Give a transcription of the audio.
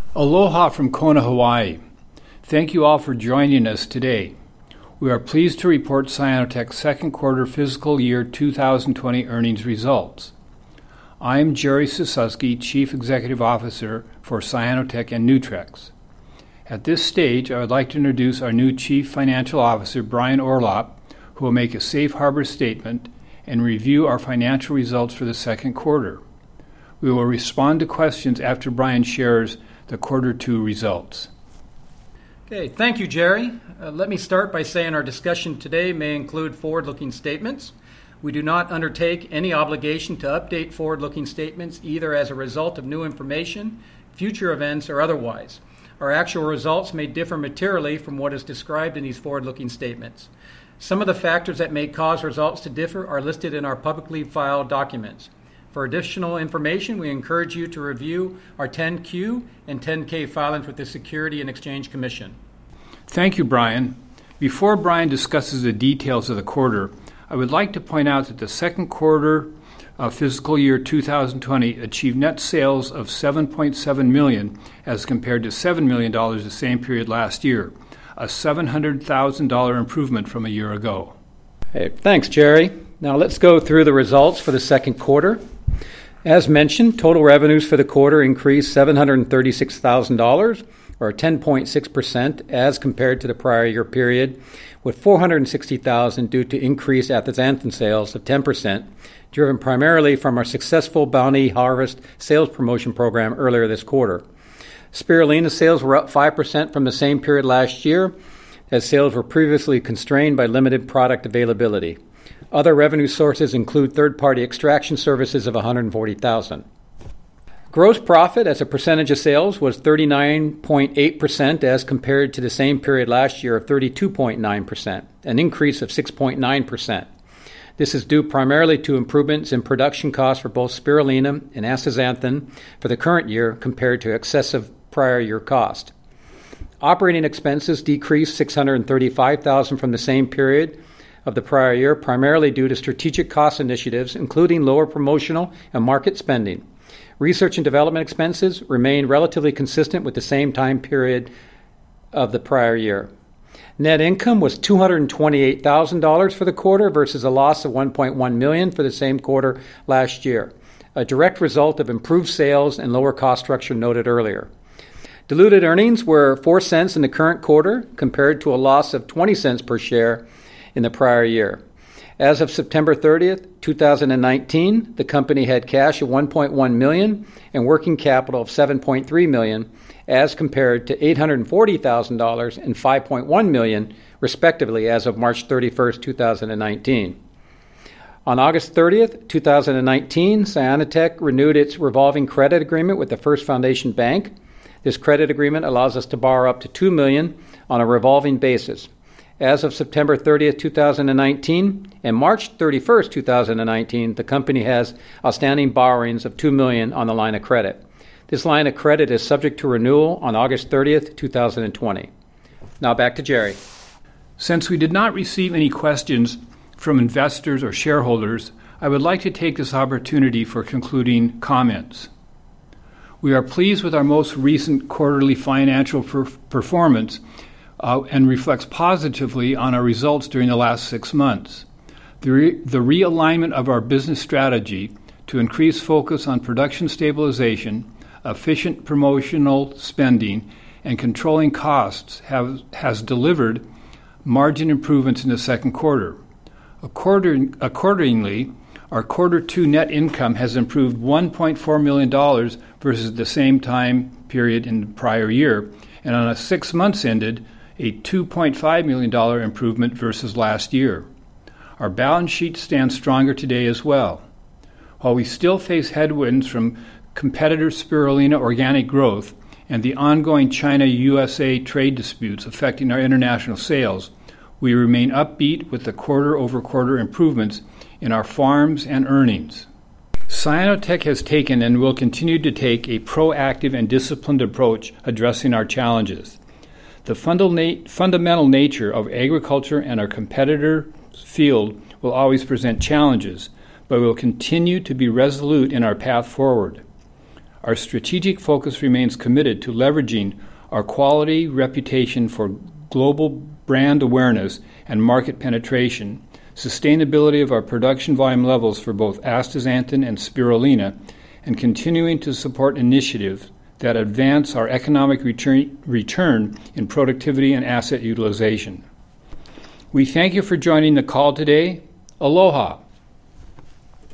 Aloha from Kona, Hawaii. Thank you all for joining us today. We are pleased to report Cyanotech's second quarter fiscal year 2020 earnings results. I am Jerry Sasuke, Chief Executive Officer for Cyanotech and Nutrex. At this stage, I would like to introduce our new Chief Financial Officer, Brian Orlop, who will make a safe harbor statement and review our financial results for the second quarter. We will respond to questions after Brian shares the quarter two results. Okay, thank you, Jerry. Let me start by saying our discussion today may include forward-looking statements. We do not undertake any obligation to update forward-looking statements either as a result of new information, future events, or otherwise. Our actual results may differ materially from what is described in these forward-looking statements. Some of the factors that may cause results to differ are listed in our publicly filed documents. For additional information, we encourage you to review our 10-Q and 10-K filings with the Securities and Exchange Commission. Thank you, Brian. Before Brian discusses the details of the quarter, I would like to point out that the second quarter of fiscal year 2020 achieved net sales of $7.7 million as compared to $7 million the same period last year, a $700,000 improvement from a year ago. Hey, thanks, Jerry. Now let's go through the results for the second quarter. As mentioned, total revenues for the quarter increased $736,000, or 10.6% as compared to the prior year period, with $460,000 due to increased astaxanthin sales of 10%, driven primarily from our successful Bounty Harvest sales promotion program earlier this quarter. Spirulina sales were up 5% from the same period last year, as sales were previously constrained by limited product availability. Other revenue sources include third-party extraction services of $140,000. Gross profit as a percentage of sales was 39.8% as compared to the same period last year of 32.9%, an increase of 6.9%. This is due primarily to improvements in production costs for both spirulina and astaxanthin for the current year compared to excessive prior year cost. Operating expenses decreased $635,000 from the same period of the prior year, primarily due to strategic cost initiatives, including lower promotional and market spending. Research and development expenses remained relatively consistent with the same time period of the prior year. Net income was $228,000 for the quarter versus a loss of $1.1 million for the same quarter last year, a direct result of improved sales and lower cost structure noted earlier. Diluted earnings were 4 cents in the current quarter compared to a loss of 20 cents per share in the prior year. As of September 30th, 2019, the company had cash of $1.1 million and working capital of $7.3 million as compared to $840,000 and $5.1 million, respectively, as of March 31st, 2019. On August 30th, 2019, Cyanotech renewed its revolving credit agreement with the First Foundation Bank. This credit agreement allows us to borrow up to $2 million on a revolving basis. As of September 30th, 2019, and March 31st, 2019, the company has outstanding borrowings of $2 million on the line of credit. This line of credit is subject to renewal on August 30th, 2020. Now back to Jerry. Since we did not receive any questions from investors or shareholders, I would like to take this opportunity for concluding comments. We are pleased with our most recent quarterly financial performance and reflects positively on our results during the last 6 months. The realignment of our business strategy to increase focus on production stabilization, efficient promotional spending, and controlling costs has delivered margin improvements in the second quarter. Accordingly, our quarter two net income has improved $1.4 million versus the same time period in the prior year, and on a 6 months ended, a $2.5 million improvement versus last year. Our balance sheet stands stronger today as well. While we still face headwinds from competitor spirulina organic growth and the ongoing China-USA trade disputes affecting our international sales, we remain upbeat with the quarter-over-quarter improvements in our farms and earnings. Cyanotech has taken and will continue to take a proactive and disciplined approach addressing our challenges. The fundamental nature of agriculture and our competitor field will always present challenges, but we will continue to be resolute in our path forward. Our strategic focus remains committed to leveraging our quality reputation for global brand awareness and market penetration, sustainability of our production volume levels for both astaxanthin and spirulina, and continuing to support initiatives that advance our economic return in productivity and asset utilization. We thank you for joining the call today. Aloha.